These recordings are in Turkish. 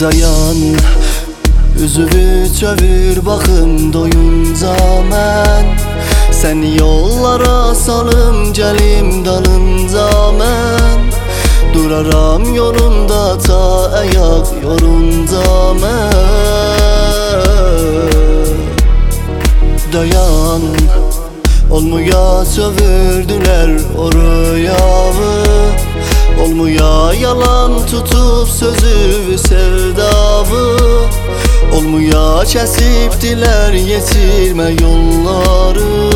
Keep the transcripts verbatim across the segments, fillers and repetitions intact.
Dayan, üzüvü çevir bakın doyunca mən seni yollara salım gelim dalınca mən duraram yolunda ta ayak yorunca mən Dayan, olmuya çevirdiler orayavı Olmuya yalan tutup sözü sevdavı Olmuya kesipdiler yetirme yolları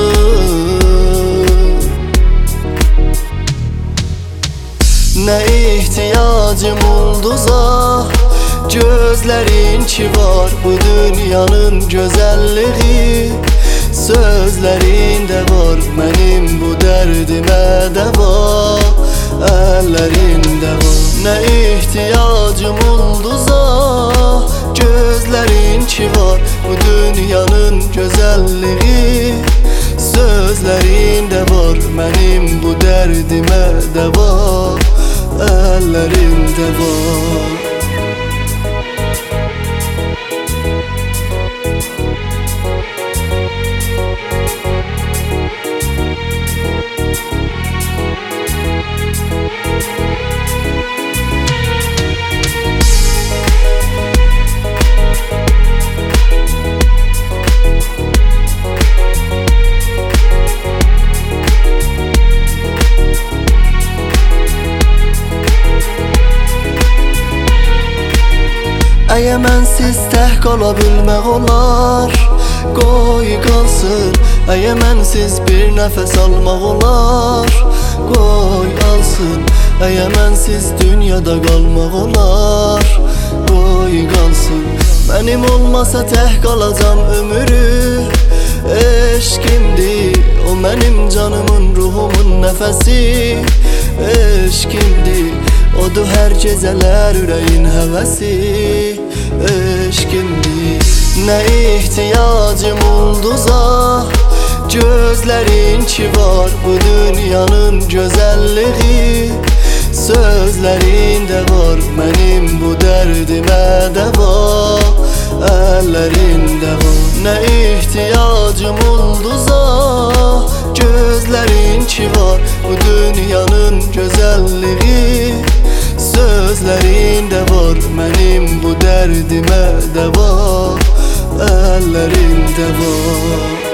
Ne ihtiyacım ulduza Gözlerin ki var bu dünyanın güzelliği Sözlerinde var benim bu derdime deva Ellerinde var ne ihtiyacım ulduza Gözlerin ki var bu dünyanın güzelliği Sözlerinde var benim bu derdime deva Ellerinde var Əgər mənsiz tək qala bilmək olar Qoy qalsın Əgər mənsiz bir nəfəs almaq olar Qoy alsın Əgər mənsiz dünyada qalmaq olar Qoy qalsın Mənim olmasa tək qalacam ömrü Eşkimdir O mənim canımın, ruhumun nəfəsi Eşkimdir Odur hər gecələr ürəyin həvəsi Eşkimdir Nə ihtiyacım ulduza Gözlerin ki var bu dünyanın güzelliği Sözlerinde var benim bu derdime deva Ellerinde var ne ihtiyacım ulduza Gözlerin ki var bu dünyanın güzelliği Sözlerinde var benim bu derdime deva Ellerinde var